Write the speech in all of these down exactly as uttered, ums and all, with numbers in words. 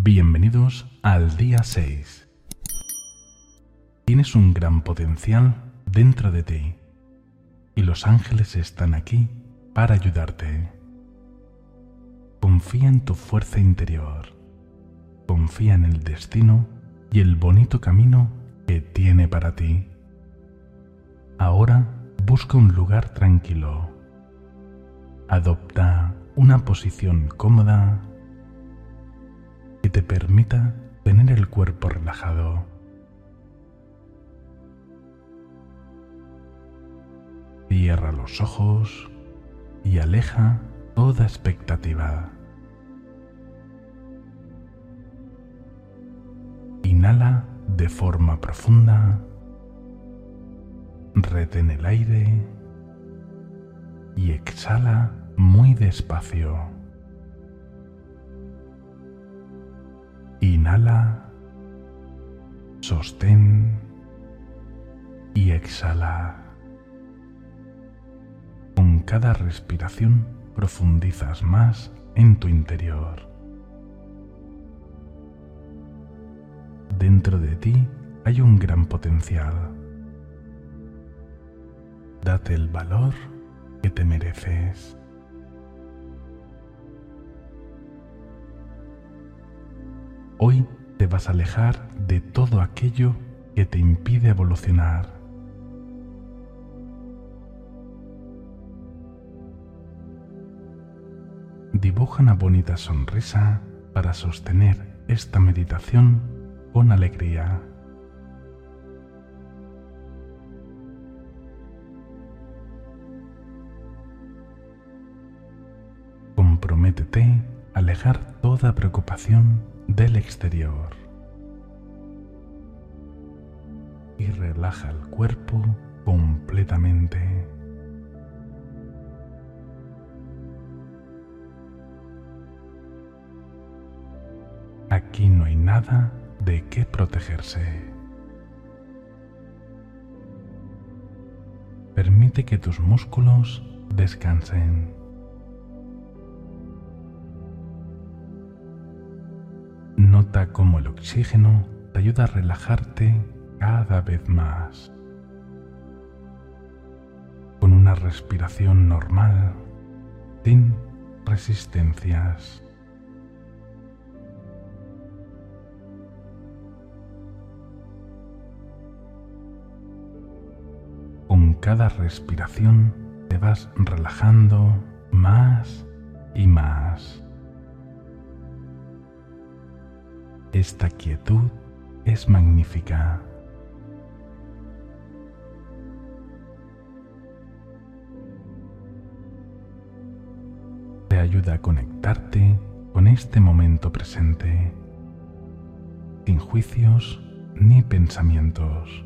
Bienvenidos al día seis. Tienes un gran potencial dentro de ti y los ángeles están aquí para ayudarte. Confía en tu fuerza interior, confía en el destino y el bonito camino que tiene para ti. Ahora busca un lugar tranquilo. Adopta una posición cómoda que te permita tener el cuerpo relajado. Cierra los ojos y aleja toda expectativa. Inhala de forma profunda, retén el aire y exhala muy despacio. Inhala, sostén y exhala. Con cada respiración profundizas más en tu interior. Dentro de ti hay un gran potencial. Date el valor que te mereces. Hoy te vas a alejar de todo aquello que te impide evolucionar. Dibuja una bonita sonrisa para sostener esta meditación con alegría. Comprométete a alejar toda preocupación del exterior y relaja el cuerpo completamente. Aquí no hay nada de qué protegerse. Permite que tus músculos descansen. Nota cómo el oxígeno te ayuda a relajarte cada vez más. Con una respiración normal, sin resistencias. Con cada respiración te vas relajando más y más. Esta quietud es magnífica. Te ayuda a conectarte con este momento presente, sin juicios ni pensamientos.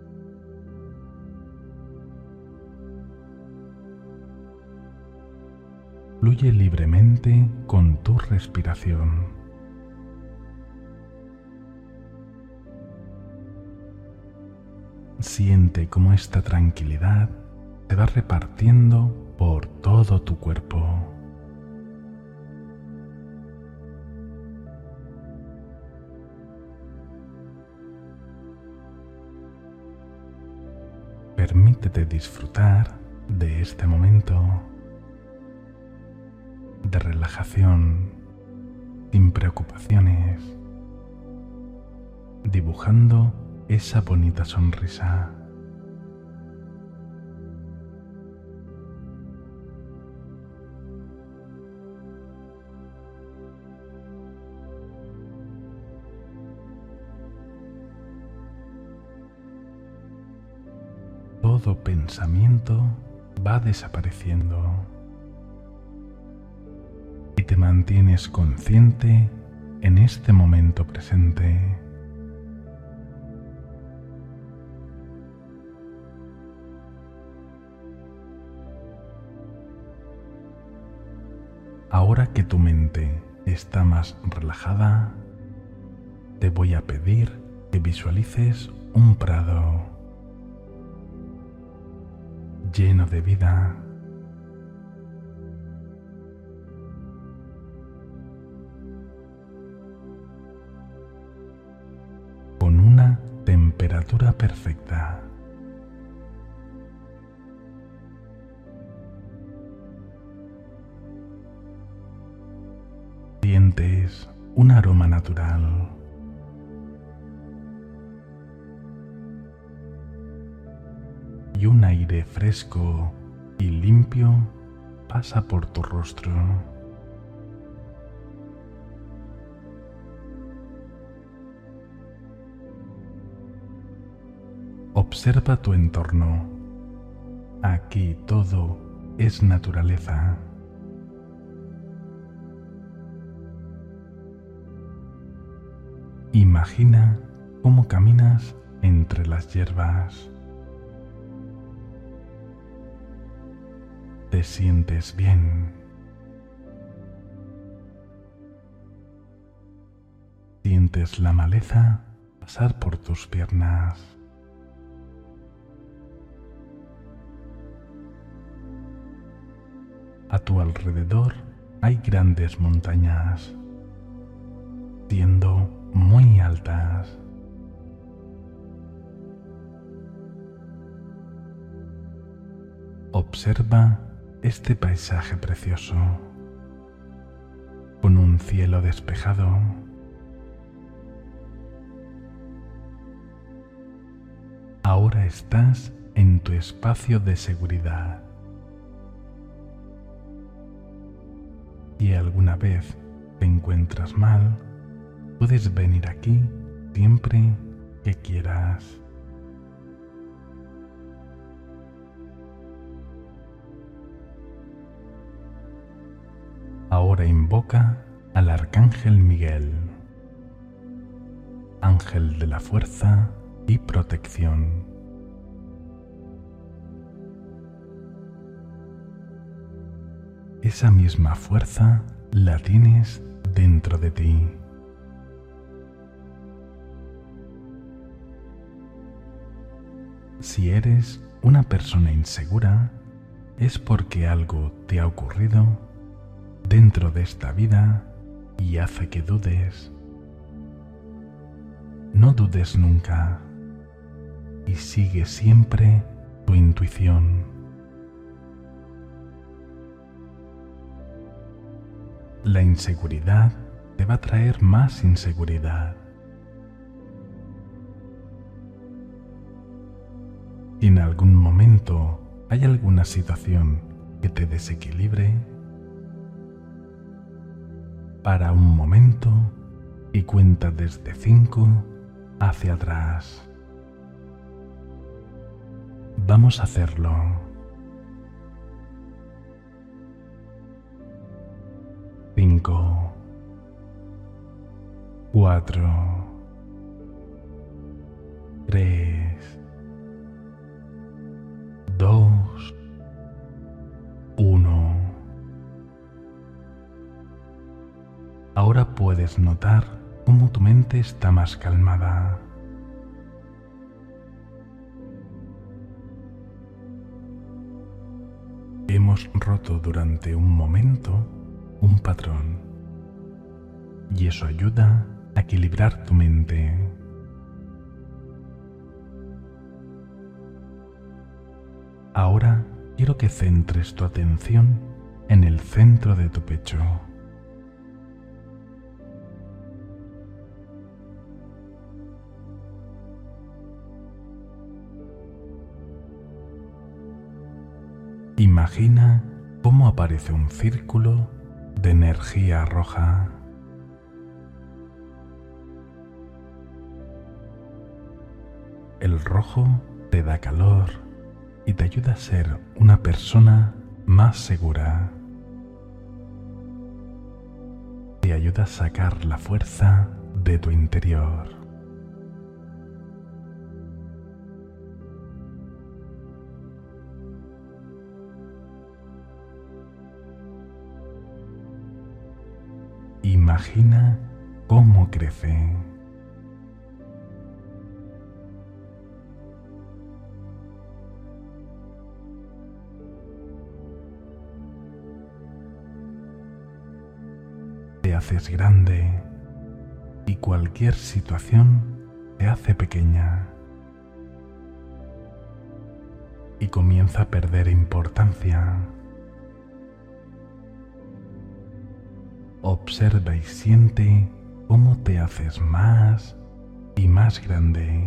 Fluye libremente con tu respiración. Siente cómo esta tranquilidad se va repartiendo por todo tu cuerpo. Permítete disfrutar de este momento de relajación sin preocupaciones, dibujando esa bonita sonrisa. Todo pensamiento va desapareciendo y te mantienes consciente en este momento presente. Ahora que tu mente está más relajada, te voy a pedir que visualices un prado lleno de vida. temperatura perfecta. Sientes un aroma natural. Y un aire fresco y limpio pasa por tu rostro. Observa tu entorno. Aquí todo es naturaleza. Imagina cómo caminas entre las hierbas. Te sientes bien. Sientes la maleza pasar por tus piernas. A tu alrededor hay grandes montañas, siendo muy altas. Observa este paisaje precioso, con un cielo despejado. Ahora estás en tu espacio de seguridad. Si alguna vez te encuentras mal, puedes venir aquí siempre que quieras. Ahora invoca al Arcángel Miguel, ángel de la fuerza y protección. Esa misma fuerza la tienes dentro de ti. Si eres una persona insegura, es porque algo te ha ocurrido dentro de esta vida y hace que dudes. No dudes nunca y sigue siempre tu intuición. La inseguridad te va a traer más inseguridad. Si en algún momento hay alguna situación que te desequilibre, para un momento y cuenta desde cinco hacia atrás. Vamos a hacerlo. Cinco, cuatro, tres, dos, uno. Ahora puedes notar cómo tu mente está más calmada. Hemos roto durante un momento un patrón y eso ayuda a equilibrar tu mente. Ahora quiero que centres tu atención en el centro de tu pecho. Imagina cómo aparece un círculo de energía roja. El rojo te da calor y te ayuda a ser una persona más segura. Te ayuda a sacar la fuerza de tu interior. Imagina cómo crece. Te haces grande y cualquier situación te hace pequeña. y comienza a perder importancia. Observa y siente cómo te haces más y más grande.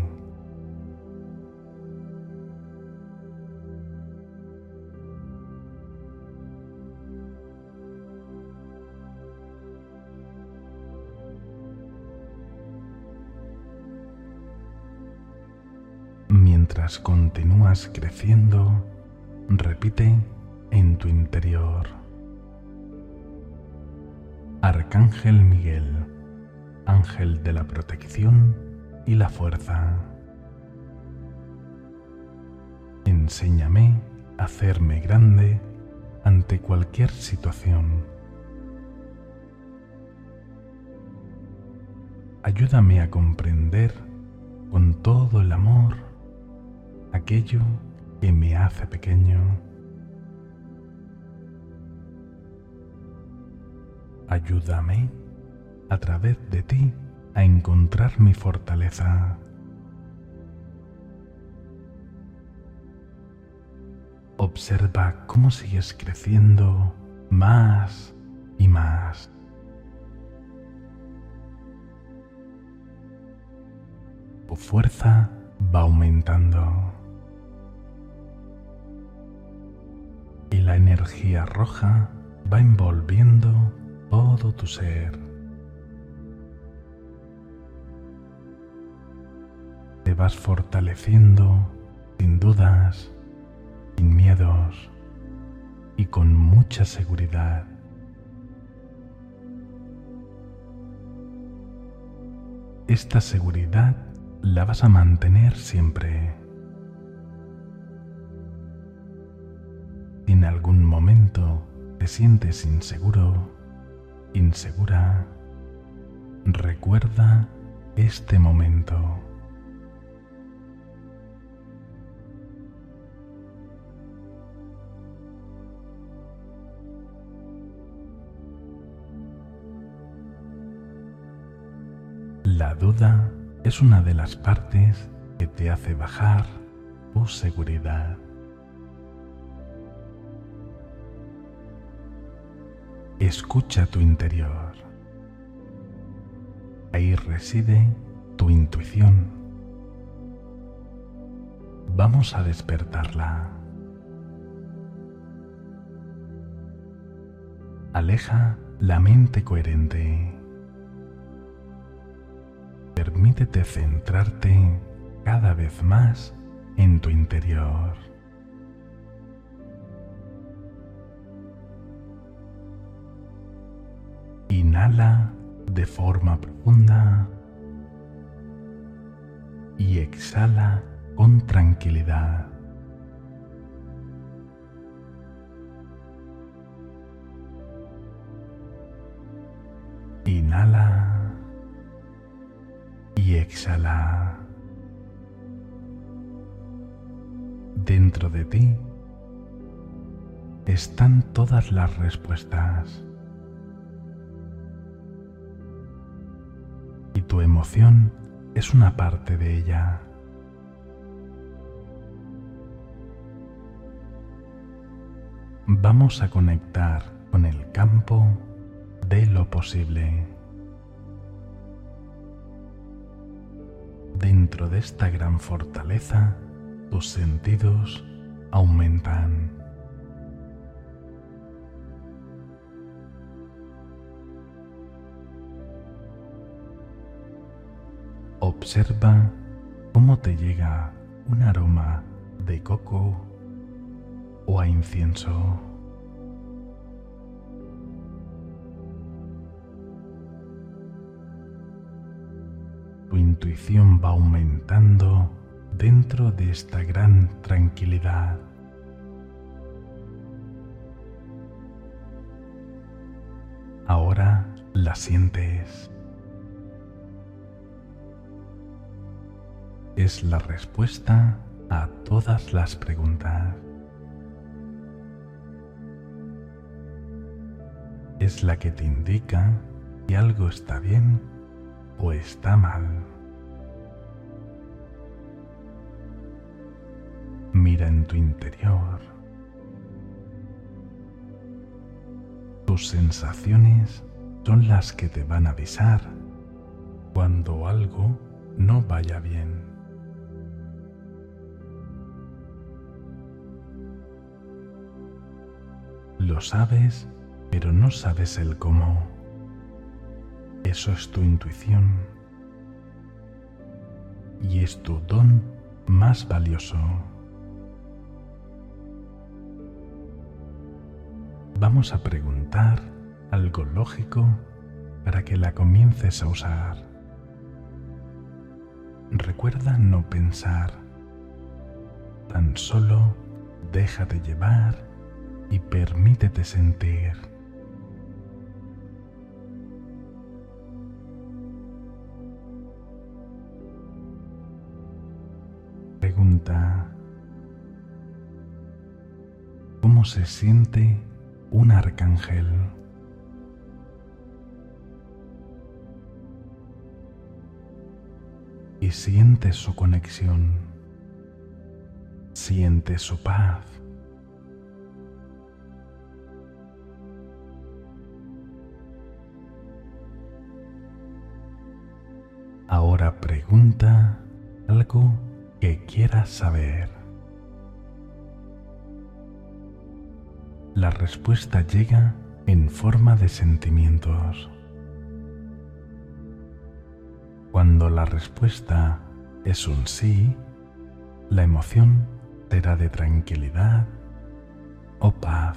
Mientras continúas creciendo, repite en tu interior: Arcángel Miguel, ángel de la protección y la fuerza, enséñame a hacerme grande ante cualquier situación. Ayúdame a comprender con todo el amor aquello que me hace pequeño. Ayúdame a través de ti a encontrar mi fortaleza. Observa cómo sigues creciendo más y más. Tu fuerza va aumentando y la energía roja va envolviendo todo tu ser. Te vas fortaleciendo sin dudas, sin miedos y con mucha seguridad. Esta seguridad la vas a mantener siempre. Si en algún momento te sientes inseguro, insegura, recuerda este momento. La duda es una de las partes que te hace bajar tu seguridad. Escucha tu interior. Ahí reside tu intuición. Vamos a despertarla. Aleja la mente coherente. Permítete centrarte cada vez más en tu interior. Inhala de forma profunda y exhala con tranquilidad. Inhala y exhala. Dentro de ti están todas las respuestas. Y tu emoción es una parte de ella. Vamos a conectar con el campo de lo posible. Dentro de esta gran fortaleza, tus sentidos aumentan. Observa cómo te llega un aroma de coco o a incienso. Tu intuición va aumentando dentro de esta gran tranquilidad. Ahora la sientes. Es la respuesta a todas las preguntas. Es la que te indica si algo está bien o está mal. Mira en tu interior. Tus sensaciones son las que te van a avisar cuando algo no vaya bien. Lo sabes, pero no sabes el cómo. Eso es tu intuición y es tu don más valioso. Vamos a preguntar algo lógico para que la comiences a usar. Recuerda no pensar, tan solo déjate llevar y permítete sentir. Pregunta: ¿cómo se siente un arcángel? Y siente su conexión, siente su paz. Ahora pregunta algo que quieras saber. La respuesta llega en forma de sentimientos. Cuando la respuesta es un sí, la emoción será de tranquilidad o paz.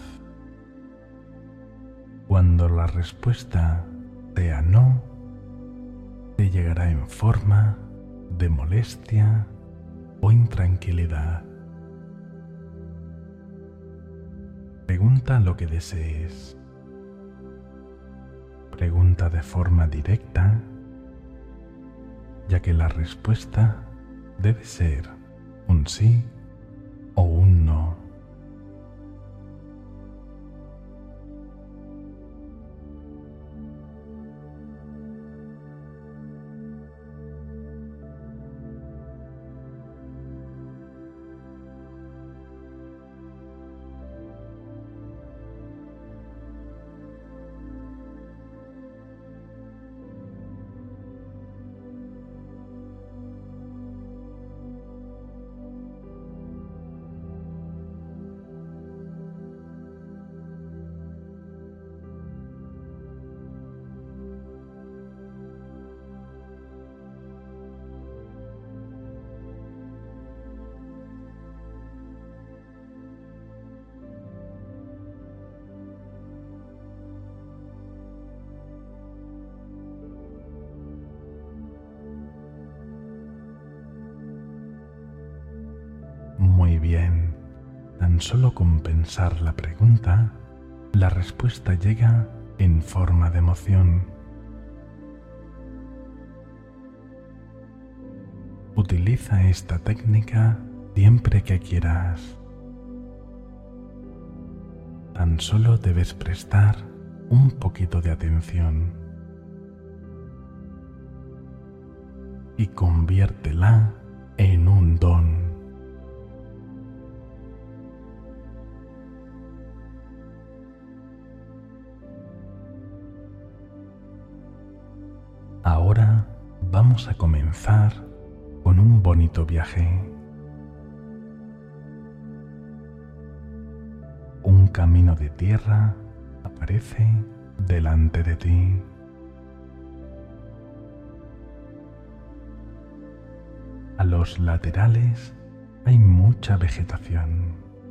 Cuando la respuesta sea no, te llegará en forma de molestia o intranquilidad. Pregunta lo que desees. Pregunta de forma directa, ya que la respuesta debe ser un sí o un no. Muy bien, tan solo con pensar la pregunta, la respuesta llega en forma de emoción. Utiliza esta técnica siempre que quieras. Tan solo debes prestar un poquito de atención y conviértela en un don. Ahora vamos a comenzar con un bonito viaje. Un camino de tierra aparece delante de ti. A los laterales hay mucha vegetación,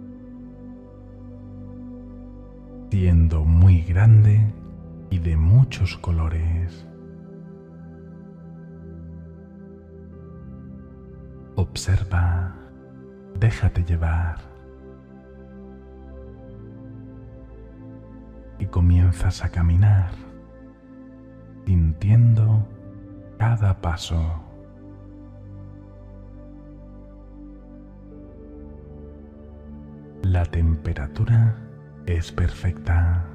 siendo muy grande y de muchos colores. Observa, déjate llevar y comienzas a caminar, sintiendo cada paso. La temperatura es perfecta.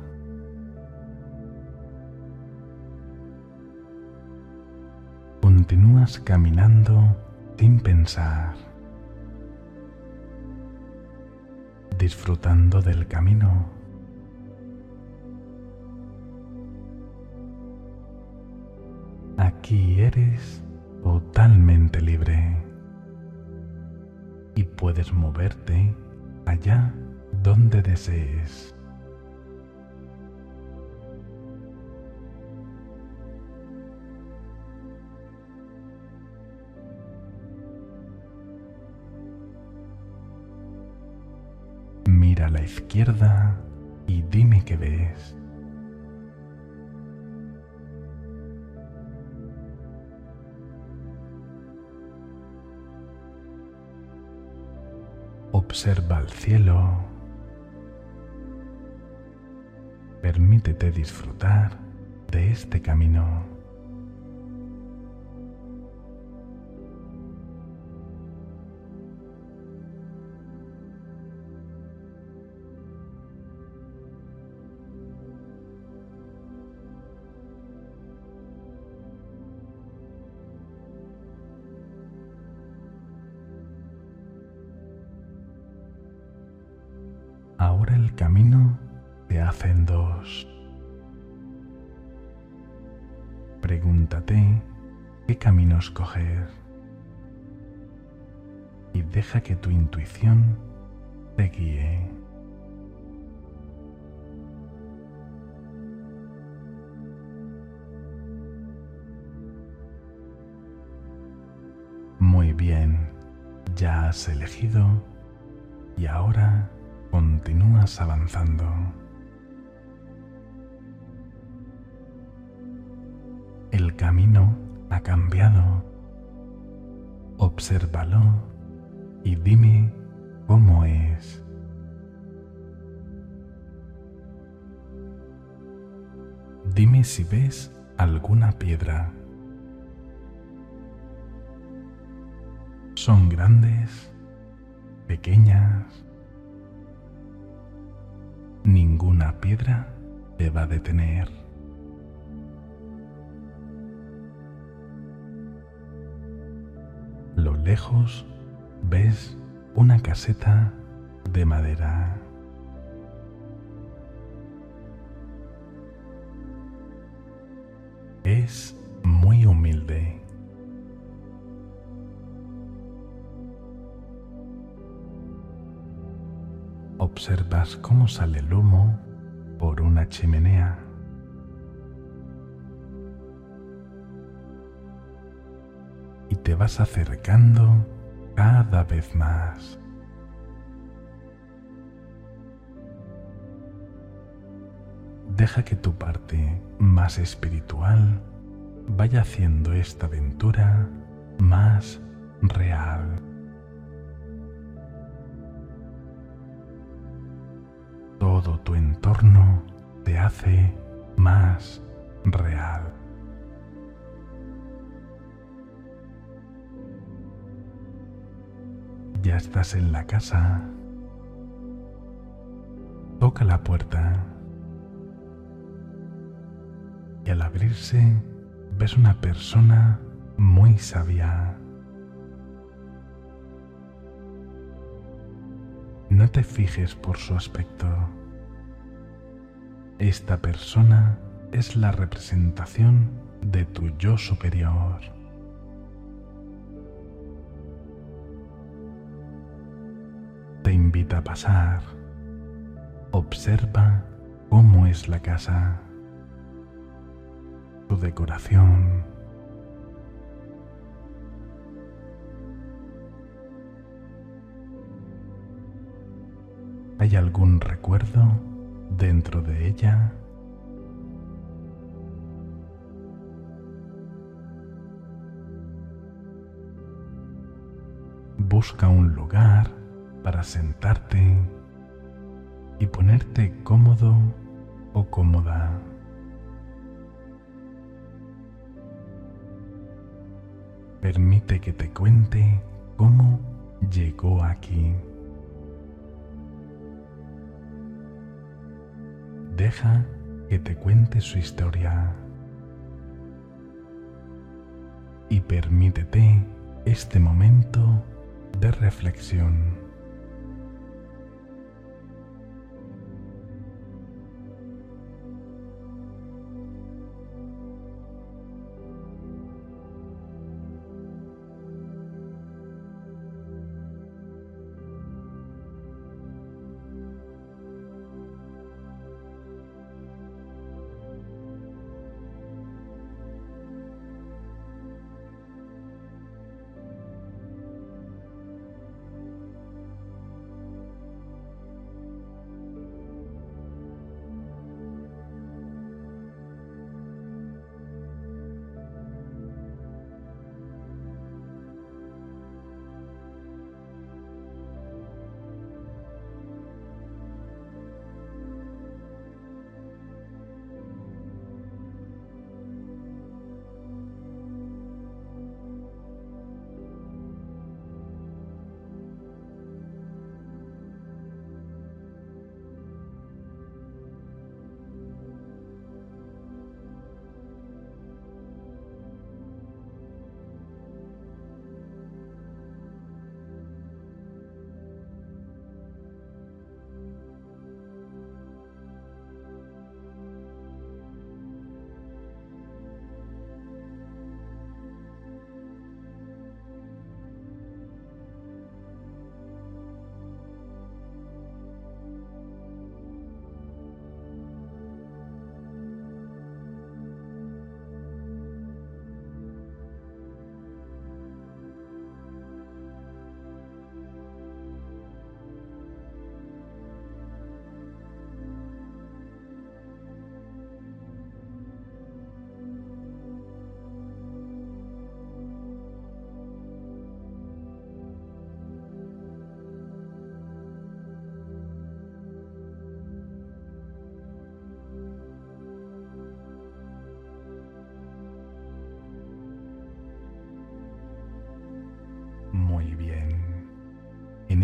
Continúas caminando sin pensar. disfrutando del camino. Aquí eres totalmente libre y puedes moverte allá donde desees. Mira a la izquierda y dime qué ves. Observa el cielo. Permítete disfrutar de este camino. Ahora el camino te hace en dos. Pregúntate qué camino escoger y deja que tu intuición te guíe. Muy bien, ya has elegido y ahora continúas avanzando. El camino ha cambiado. Obsérvalo y dime cómo es. Dime si ves alguna piedra. ¿Son grandes? ¿Pequeñas? Ninguna piedra te va a detener. A lo lejos ves una caseta de madera. Es muy humilde. Observas cómo sale el humo por una chimenea. Y te vas acercando cada vez más. Deja que tu parte más espiritual vaya haciendo esta aventura más real. Todo tu entorno te hace más real. Ya estás en la casa. Toca la puerta. Y al abrirse ves una persona muy sabia. No te fijes por su aspecto. Esta persona es la representación de tu yo superior. Te invita a pasar. Observa cómo es la casa, su decoración. ¿Hay algún recuerdo dentro de ella? Busca un lugar para sentarte y ponerte cómodo o cómoda. Permite que te cuente cómo llegó aquí. Deja que te cuente su historia y permítete este momento de reflexión.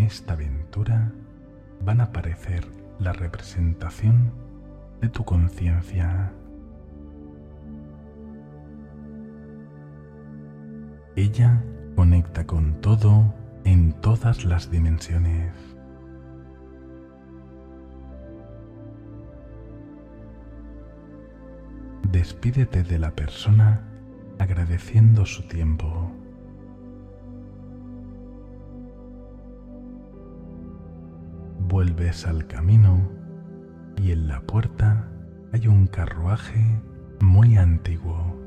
esta aventura van a aparecer la representación de tu conciencia. Ella conecta con todo en todas las dimensiones. Despídete de la persona agradeciendo su tiempo. Vuelves al camino y en la puerta hay un carruaje muy antiguo.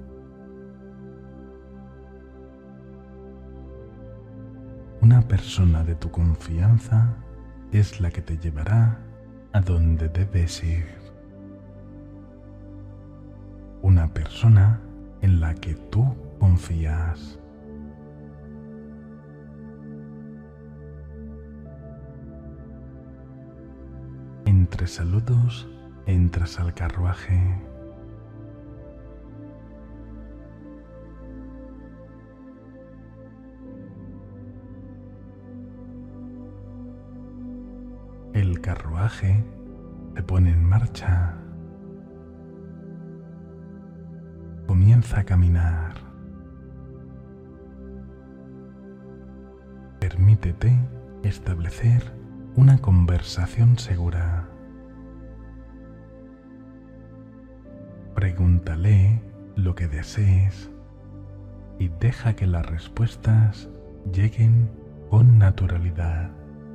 Una persona de tu confianza es la que te llevará a donde debes ir. Una persona en la que tú confías. Entre saludos entras al carruaje. El carruaje se pone en marcha. Comienza a caminar. Permítete establecer una conversación segura. Pregúntale lo que desees y deja que las respuestas lleguen con naturalidad.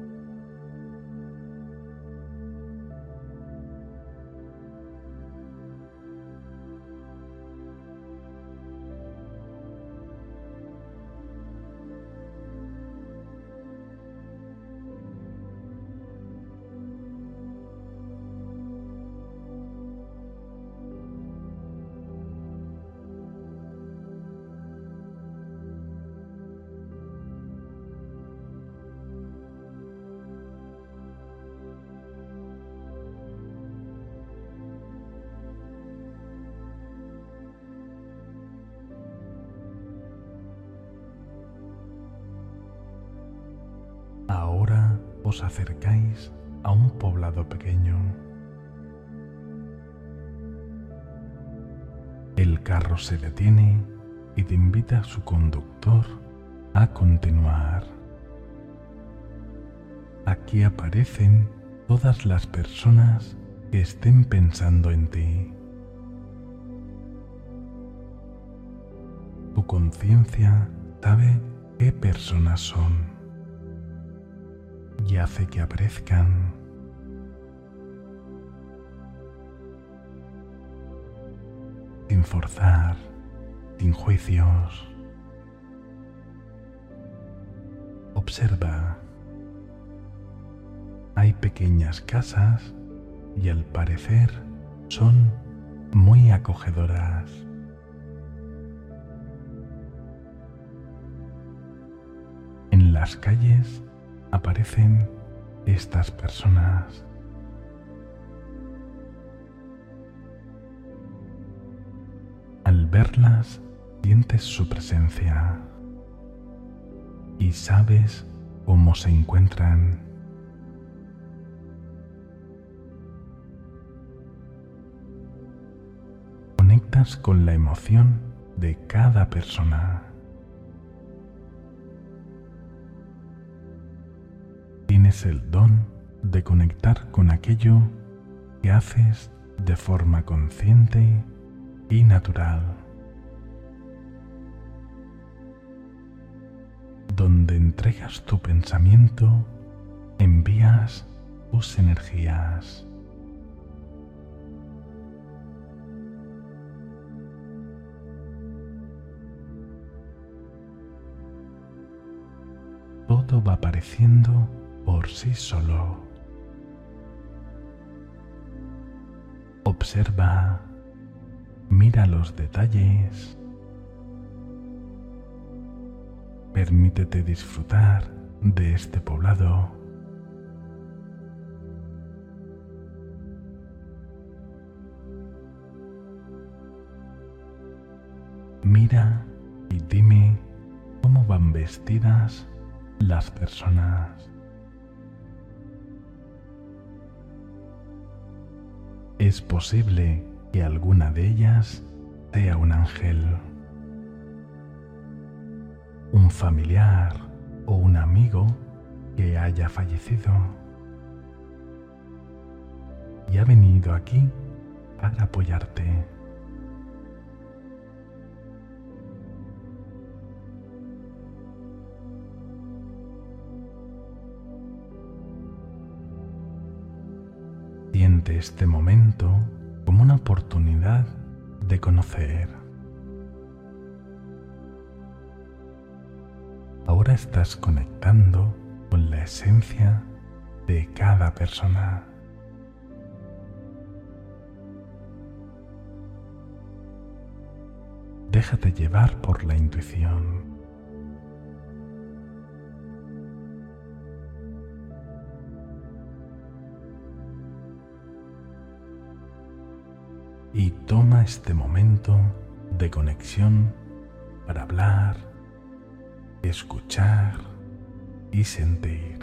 Ahora os acercáis a un poblado pequeño. El carro se detiene y te invita a su conductor a continuar. Aquí aparecen todas las personas que estén pensando en ti. Tu conciencia sabe qué personas son y hace que aparezcan. Sin forzar, sin juicios. Observa. Hay pequeñas casas y al parecer son muy acogedoras. En las calles aparecen estas personas. Al verlas, sientes su presencia y sabes cómo se encuentran. Conectas con la emoción de cada persona. Tienes el don de conectar con aquello que haces de forma consciente y natural. Donde entregas tu pensamiento, envías tus energías. Todo va apareciendo por sí solo. Observa, mira los detalles, permítete disfrutar de este poblado. Mira y dime cómo van vestidas las personas. Es posible que alguna de ellas sea un ángel, un familiar o un amigo que haya fallecido y ha venido aquí para apoyarte. Siente este momento como una oportunidad de conocer. Ahora estás conectando con la esencia de cada persona. Déjate llevar por la intuición. Y toma este momento de conexión para hablar, escuchar y sentir.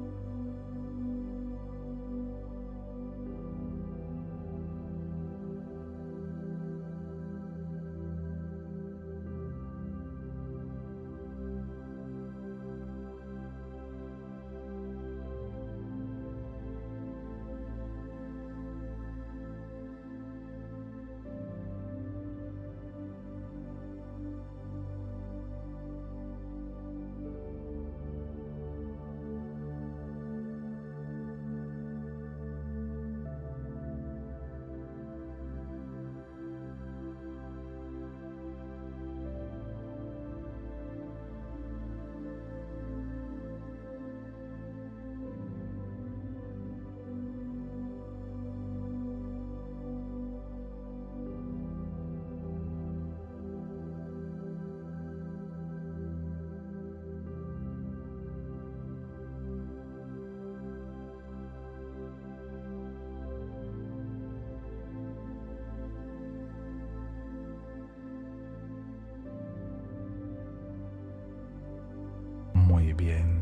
Muy bien.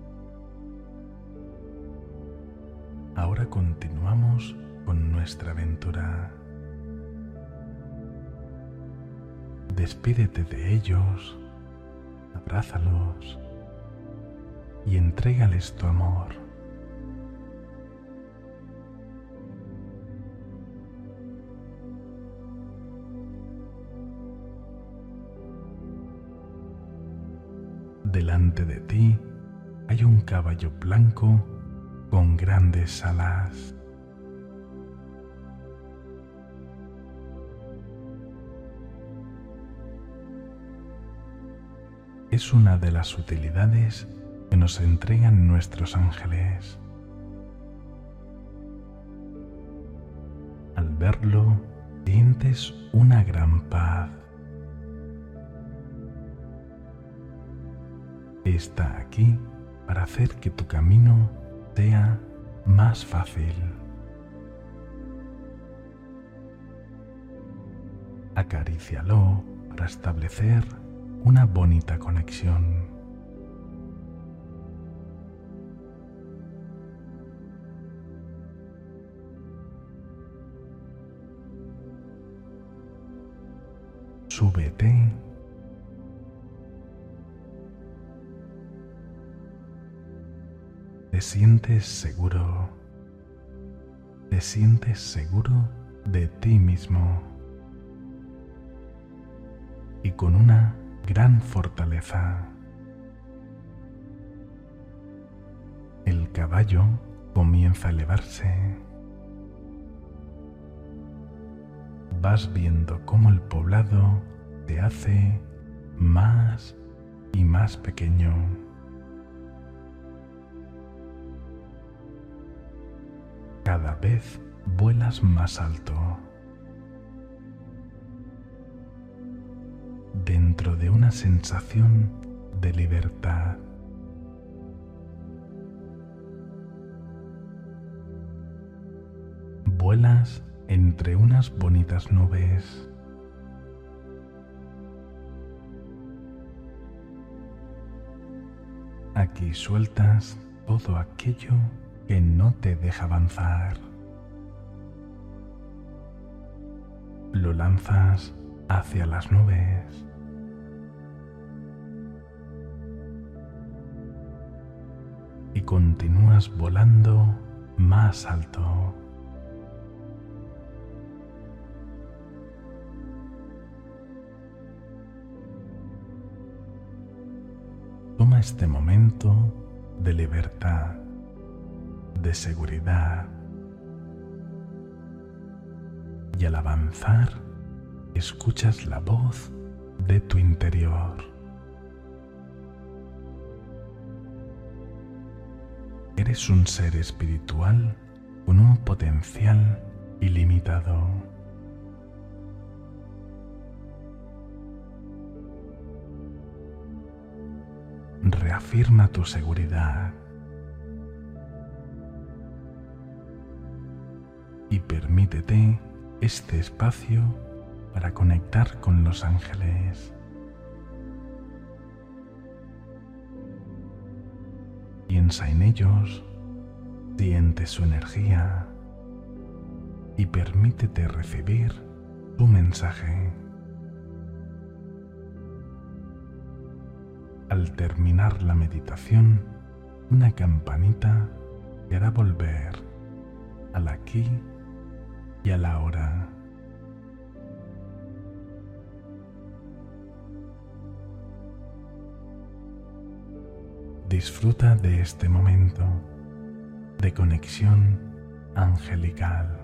Ahora continuamos con nuestra aventura. Despídete de ellos, abrázalos y entrégales tu amor. Delante de ti hay un caballo blanco con grandes alas. Es una de las utilidades que nos entregan nuestros ángeles. Al verlo, sientes una gran paz. Está aquí para hacer que tu camino sea más fácil. Acarícialo para establecer una bonita conexión. Súbete. Te sientes seguro, te sientes seguro de ti mismo y con una gran fortaleza. El caballo comienza a elevarse. Vas viendo cómo el poblado te hace más y más pequeño. Cada vez vuelas más alto, dentro de una sensación de libertad. Vuelas entre unas bonitas nubes. Aquí sueltas todo aquello que no te deja avanzar. lo lanzas hacia las nubes. Y continúas volando más alto. Toma este momento de libertad, de seguridad, y al avanzar escuchas la voz de tu interior. Eres un ser espiritual con un potencial ilimitado. Reafirma tu seguridad y permítete este espacio para conectar con los ángeles. Piensa en ellos, siente su energía y permítete recibir tu mensaje. Al terminar la meditación, una campanita te hará volver al aquí y a la ahora. Disfruta de este momento de conexión angelical.